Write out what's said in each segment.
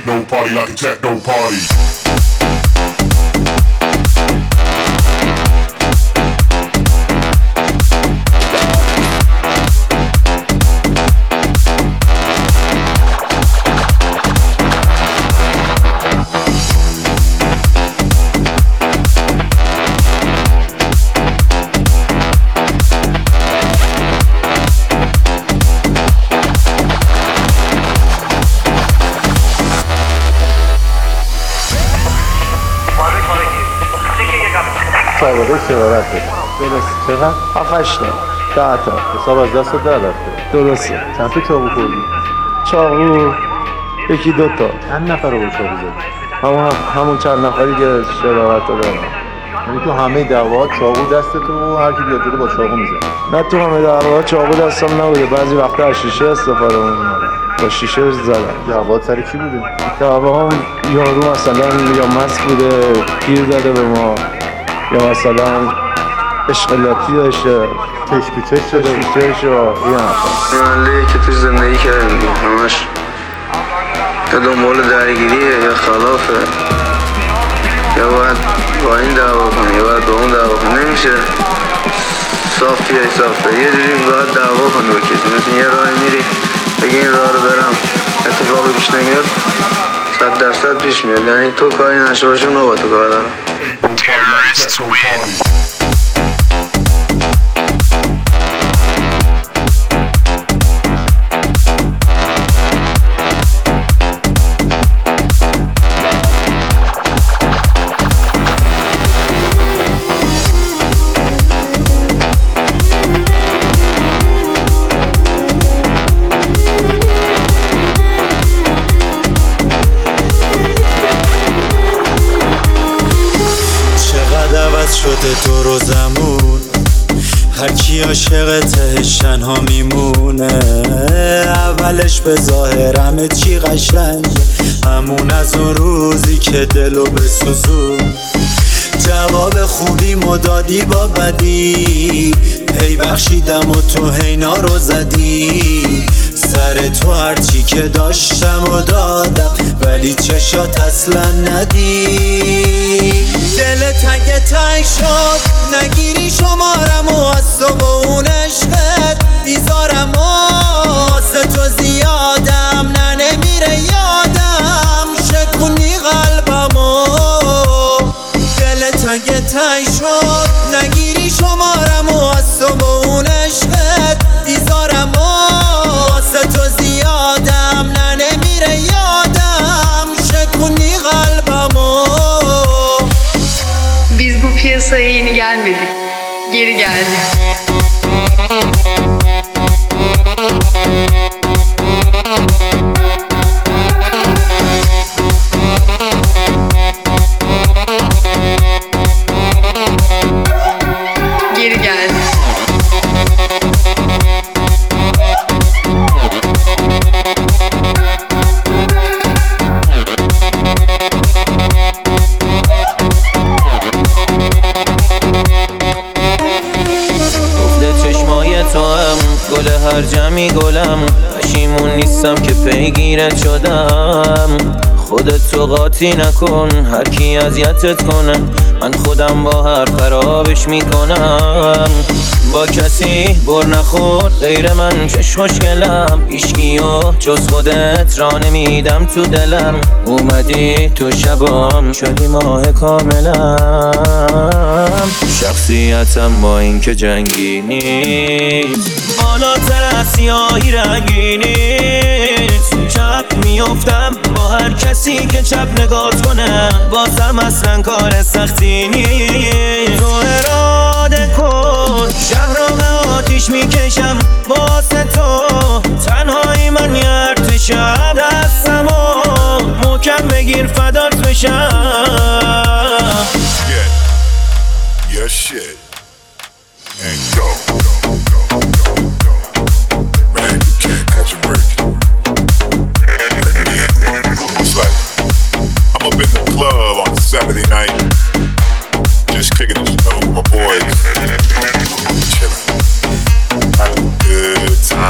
techno party like a techno party. سابقه شرارت داری. درست. چقدر؟ 7-8 تا 10 تا حساب از دست در رفته. درسته. چند تا چاقو خوردی؟ چاقو یکی 2 تا. چند نفر رو با چاقو زدی؟ همون چند نفری که شرارت دارن. یعنی تو همه دعوا چاقو دستت و هر کی بیاد جلو با چاقو میزنه؟ نه تو همه دعوا چاقو دستم نبوده، بعضی وقتا از شیشه استفاده می‌کنم، با شیشه زدم. دعوا سر کی بوده؟ دعوا هم یارو مثلا یا مست بوده گیر داده به ما، یا مثلا اشغالاتی داشته چش به چش شده. چش و این حرفا. محله‌ای که تو زندگی کردیم همش یا دنبال درگیریه یا خلافه، یا باید با این دعوا کنی یا باید با اون دعوا کنی. نمیشه صاف بیای صاف بری، یه جوری باید دعوا کنی با کسی. مثل یه راه میری بگی این راه رو برم اتفاقی پیش نمیاد، 100% پیش میاد. یعنی تو کاری نشه باشه اونو با تو کار دارم. Terrorists win. شده دور و زمون، هر کی عاشق تهش تنها میمونه. اولش به ظاهر همه چی قشنگه، همون از اون روزی که دلو بسوزون. جواب خوبی مدادی با بدی، هی بخشیدم و تو هینا رو زدی. سر تو هرچی که داشتم و دادم، ولی چشات اصلا ندی. دل تنگ تنگ شد نگیری شمارم و از تو با اون عشقت بیزارم و واسه تو زیادم. نه نمیره یادم شکونی قلبمو. دل تنگ تنگ شد نگیری شمارم و از تو با اون عشقت بیزارم و واسه تو زیادم. نه نمیره yadam şekuni kalbamo. Biz bu piyasaya yeni gelmedik, geri geldik. Geri geldik. گل هر جمعی گلم، پشیمون نیستم که پیگیرت شدم. خودت تو قاطی نکن، هر کی اذیتت کنه من خودم با هر خرابش میکنم. با کسی بر نخور غیر من چش خوشگلم، هیچکیو جز خودت را نمیدم تو دلم. اومدی تو شبام شدی ماه کاملم. شخصیتم با این که جنگی نیست، بالاتر از سیاهی رنگی نیست. چپ میافتم با هر کسی که چپ نگات کنه، بازم اصلا کار سختی نیست. تو اراده کن شهر رو به آتیش میکشم واسه تو، تنهایی من یه ارتشم. دستمو محکم بگیر فدات بشم. Get your shit and go. Man, you can't catch a break. It's like I'm up in the club on a Saturday night, just kicking it with my boys, chilling, having a good time.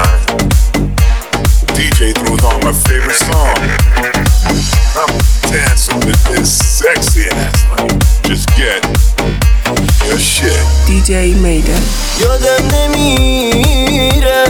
میدن. یادم نمیره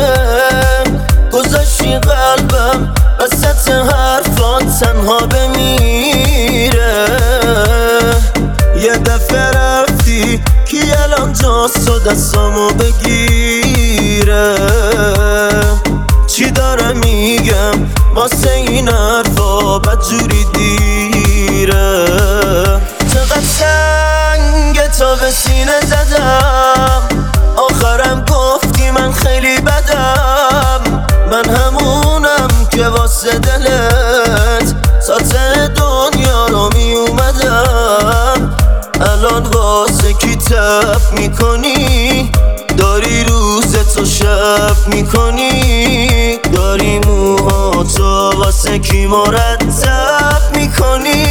گذاشتی قلبم وسط حرفات تنها بمیره. یه دفعه رفتی کی الان جاست و دستامو بگیره. چی دارم میگم واسه این حرفا بدجوری دیره. چقدر سنگ تا به سینه زدم آخرم گفتی من خیلی بدم. من همونم که واسه دلت ساعت دنیا رو می اومدم. الان واسه کی تب میکنی داری روزتو شب میکنی. داری موهاتو واسه کی مرتب میکنی.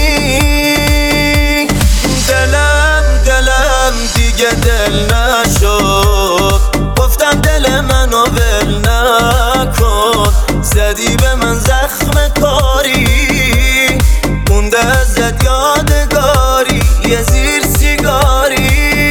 دلم دیگه دل نشد. گفتم دل منو ول نکن. زدی به من زخم کاری مونده ازت یادگاری یه زیر سیگاری.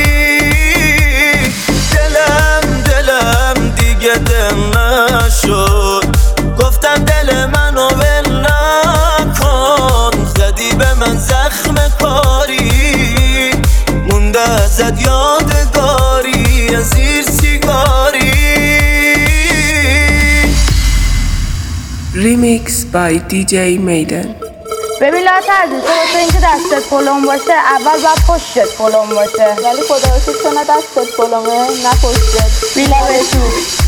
دلم دیگه دل نشد. گفتم دل منو ول نکن. زدی به من زخم کاری مونده ازت یادگاری یه زیر سیگاری. ریمیکس بای دیجی میدن. ببین لاتردی تو واسه اینکه دستت پلم باشه اول باید پشتت پلم باشه. ولی خدا رو شکر نه دستت پلمه نه پشتت. بیلا به تو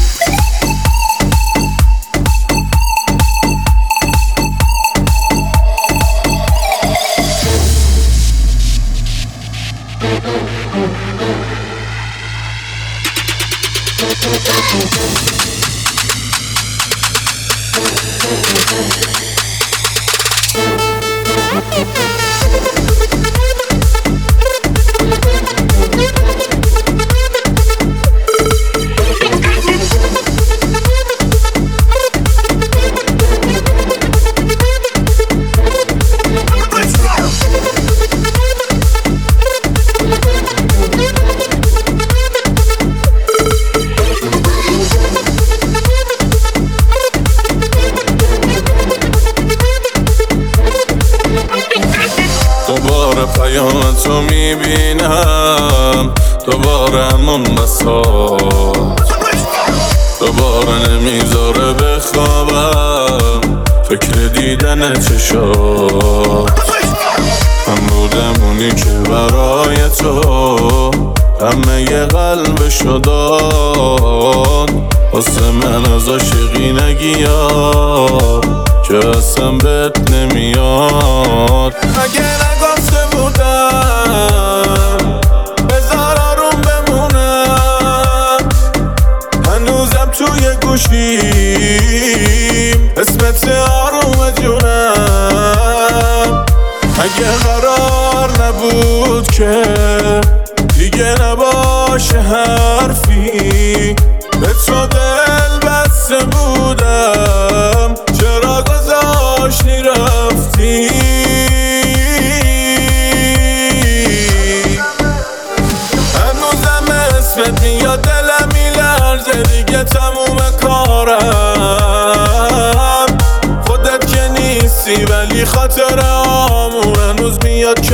پیامتو میبینم دوباره همون بسات. دوباره نمیذاره بخوابم فکر دیدن چشات. من بودم اونی که برای تو همه یه قلبشو داد. واسه من از عاشقی نگیاد که اصلا بهت نمیاد. اگه نگفته بودم بذار آروم بمونم. هنوزم توی گوشیم اسمت آروم جونم. اگه قرار نبود که دیگه نباشه حرفی به تو دل بسته بودم. چرا گذاشتی رفتی. هنوزم اسمت میاد دلم میلرزه دیگه تموم کارم. خودت که نیستی ولی خاطرامون هنوز میاد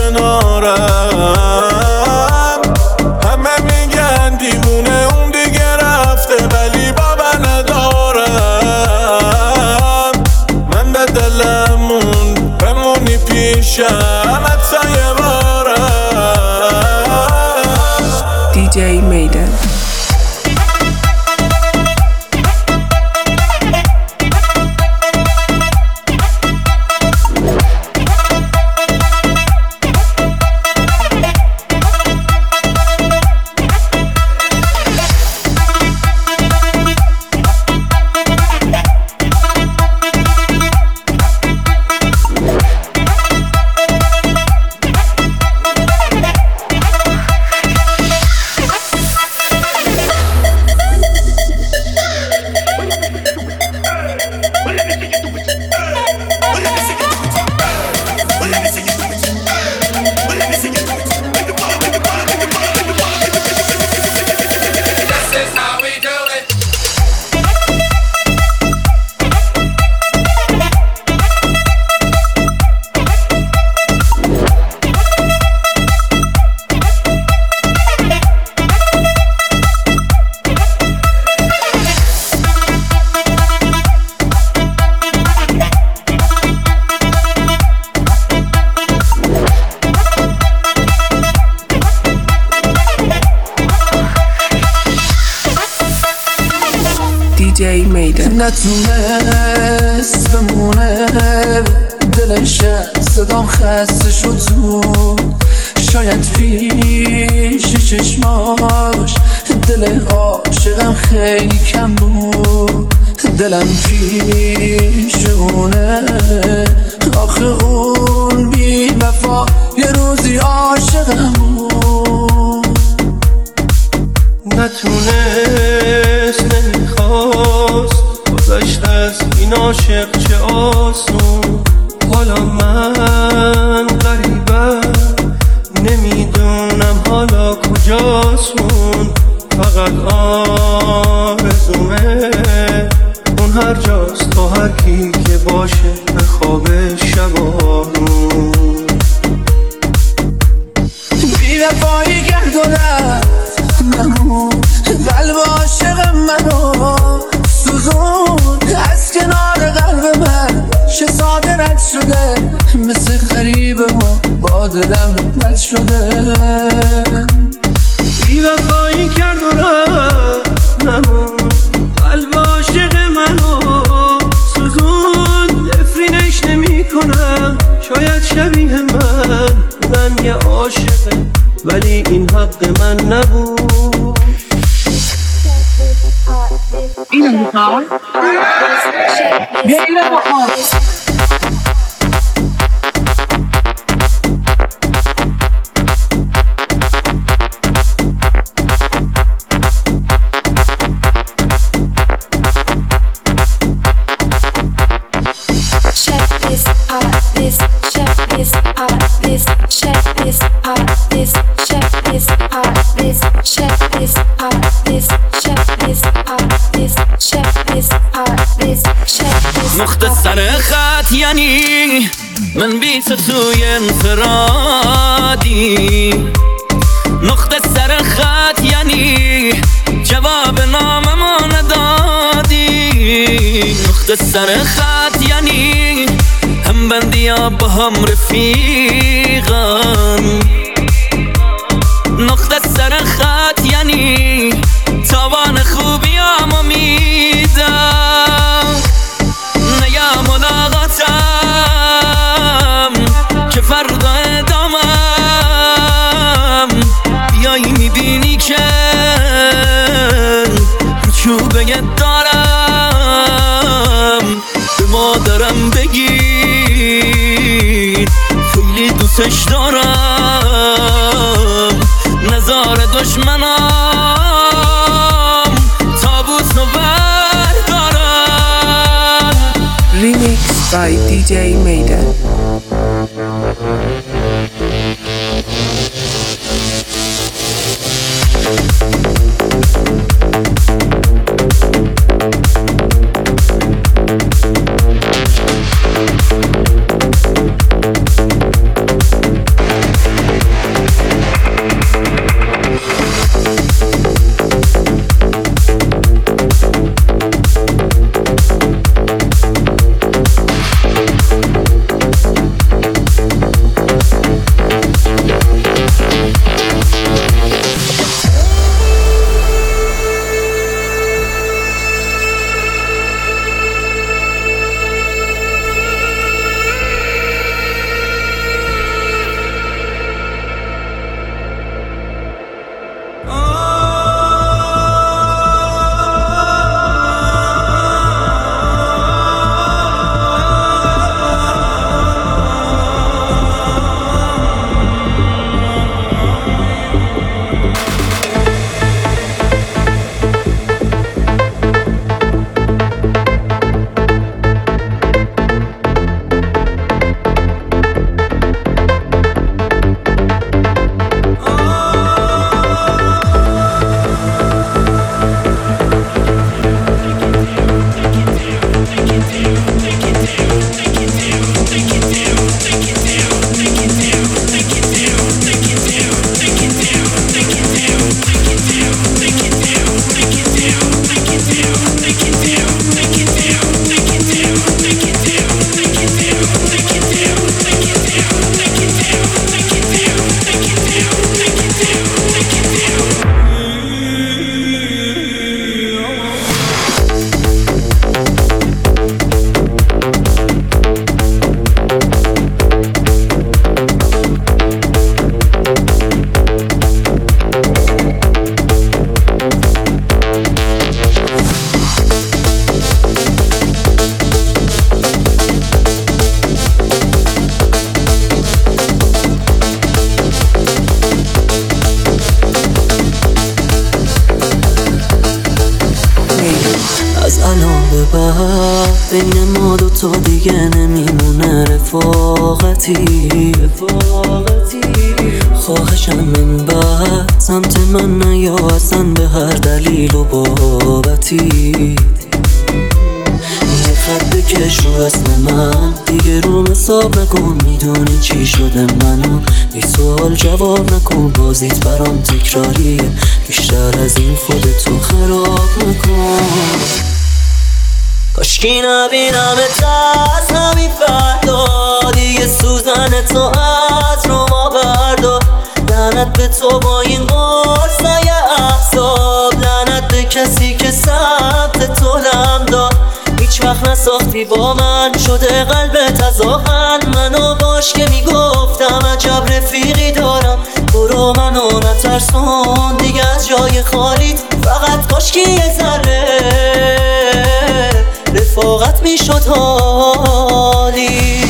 کنارم. همه میگن دیوونه اون دیگه رفته ولی باور ندارم. من به دلمون بمونی پیشم حتی یه بارم. دیجی میدن. Maiden. نتونست بمونه دلش صدام خسته شد تو شاید پیش چشماش دل عاشقم خیلی کم بود دلم پیش اونه آخه اون بی وفا یه روزی عاشقم بود نتونست نمیخواست گذشت از این عاشق چه آسون حالا من غریبم نمیدونم حالا کجاست اون فقط آرزومه اون هر جاست تا هر کی که باشه به خواب شبانون بی وفایی کرد و رفت نمون قلب عاشق منو سوزون از کنار قلب من چه ساده رد شده مثل غریبه ما با دلم رد شده بی وفایی کرد و رفت نمون قلب عاشق منو سوزون نفرینش نمی کنم شاید شبیه من اونم یه عاشقه ولی این حق من نبود اینو میخوام بیا اینو بخوام مختصر خط یعنی من بی تو توی انفرادی نقطه سر خط یعنی جواب ناممو ندادی نقطه سر خط یعنی هم بندی ها با هم رفیقان نقطه سر خط یعنی تاوان خوبی همو میدم نیا ملاقاتم که فردا ادامم بیایی میبینی که چوبه دارم به مادرم بگی خیلی دوستش دارم نزار دشمنم تابوت رو بردارم Remix by DJ Maiden. الان به بعد بین ما دوتا دیگه نمیمونه رفاقتی خواهشم من بعد سمت من نیا اصلا به هر دلیل و بابتی یه خط بکش رو اسم من دیگه رو حساب نکن میدونی چی شده منو بی سوال جواب نکن بازیت برام تکراریه بیشتر از این خودتو خراب نکن کاشکی نبینمت از همین فردا دیگه سوزن تو از رو ما بردار لعنت به تو با این قرصای احساب لعنت به کسی که سمت تو لم داد هیچ وقت نساختی با من شده قلبت از آهن منو باش که میگفتم عجب رفیقی دارم برو منو نترسون دیگه از جای خالیت فقط کاشکی یه ذره رفاقت میشد حالی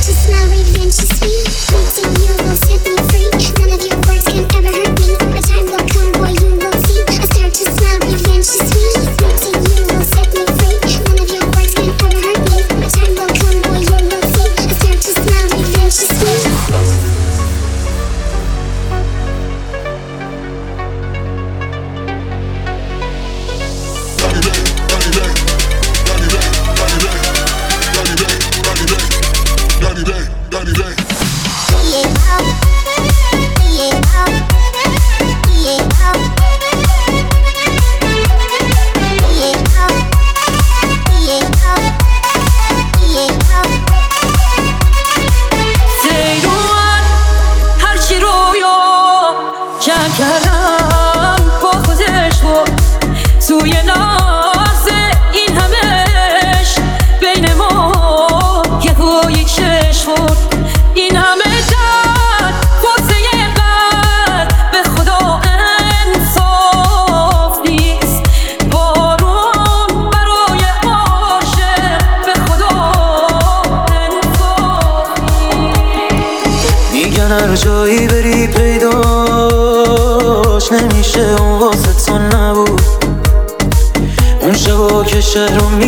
هر جایی بری پیداش نمیشه اون واسه تو نبود اون شبا که شهر رو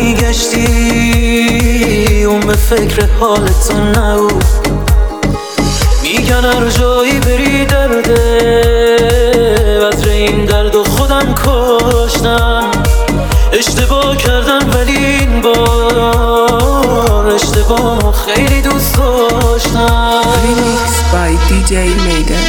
میگشتی اون به فکر حال تو نبود میگن هر جایی بری درده بذر این درد و خودم کشتم اشتباه کردم ولی این بار اشتباه خیلی دوست داشتم Remix by DJ Maiden.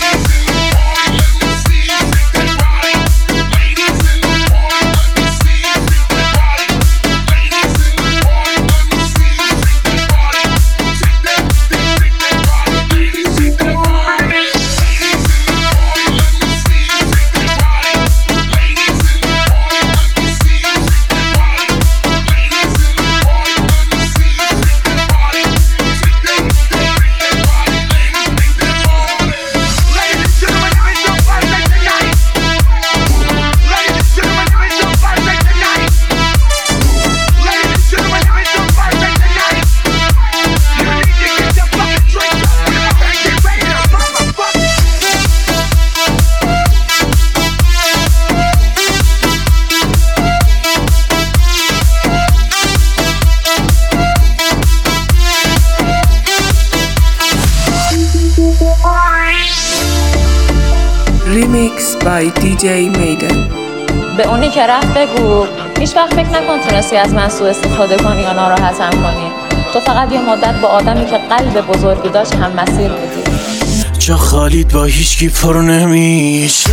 Remix by DJ Maiden. به اونی که رفت بگو هیچ وقت فکر نکن تونستی از من سوء استفاده کنی یا ناراحتم کنی. تو فقط یه مدت با آدمی که قلب بزرگی داشت هم مسیر بودی. جا خالید با هیچکی پر نمیشه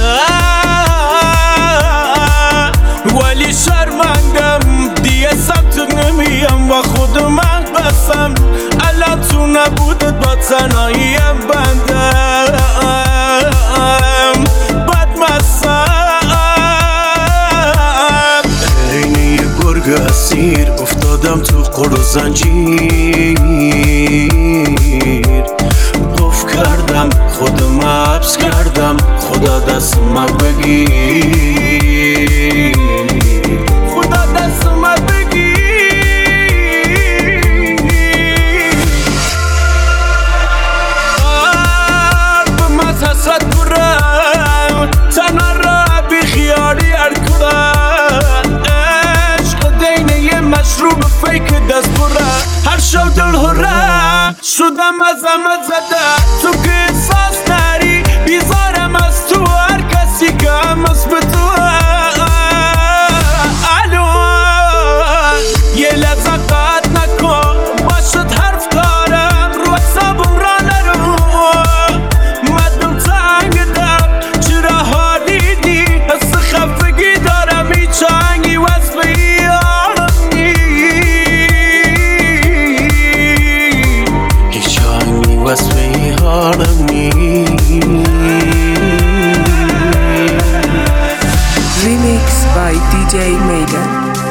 ولی شرمندم دیگه سمت نمیم و خودم بسم الان تو نبودت با تنهاییم بندم بدمستم اینه یه گرگ اسیر افتادم تو قر و زنجیر قف کردم خودم حبس کردم خدا دست من بگیر خدا دست من بگیر به من حسرت برم تنها را بی خیالی ارکدن عشق دین واسمت زده تو که احساس نری بیزارم از تو هر کسی که هم از به تو یه لحظه قد نکن باشد حرف دارم رو حسابم را نرو مدم تنگ دم چرا حالی دی حس خفگی دارم هیچ آهنگی وصف ایانی هیچ آهنگی وصف ایانی Remix by DJ Maiden.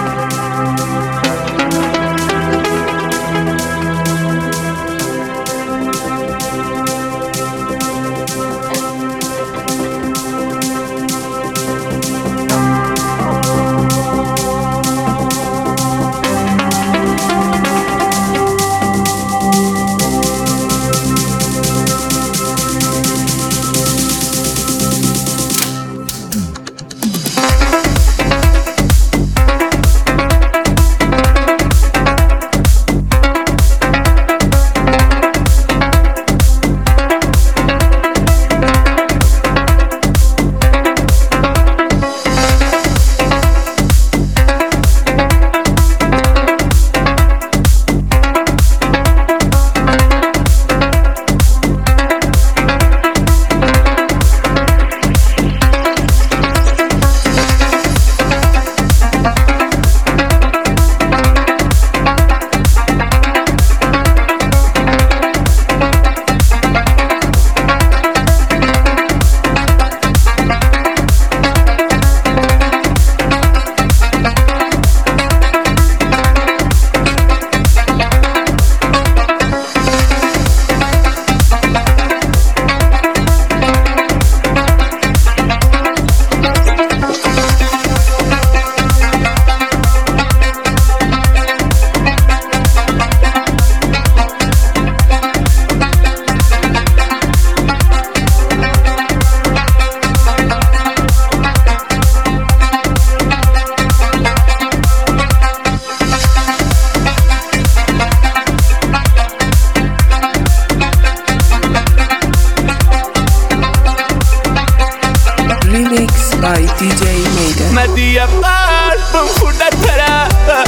by DJ Maiden. مدی قلبم خورده ترک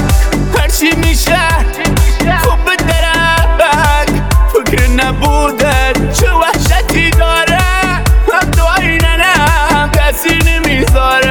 هرچی میشه خوب درک فکر نبوده چه وحشتی داره حتی ایننم کسی نمیذاره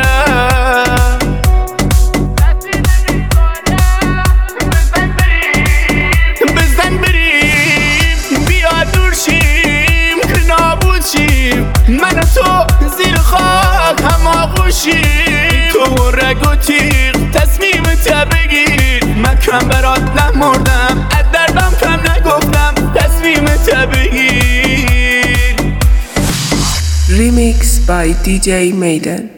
بزن بریم بیا دور شیم که نابود شیم من و تو زیر خاک هم آغوشیم تو رگ و تیغ تصمیم تا بگیر من کم برات نمردم از دردم کم نگفتم تصمیم تا بگیر Remix by DJ Maiden.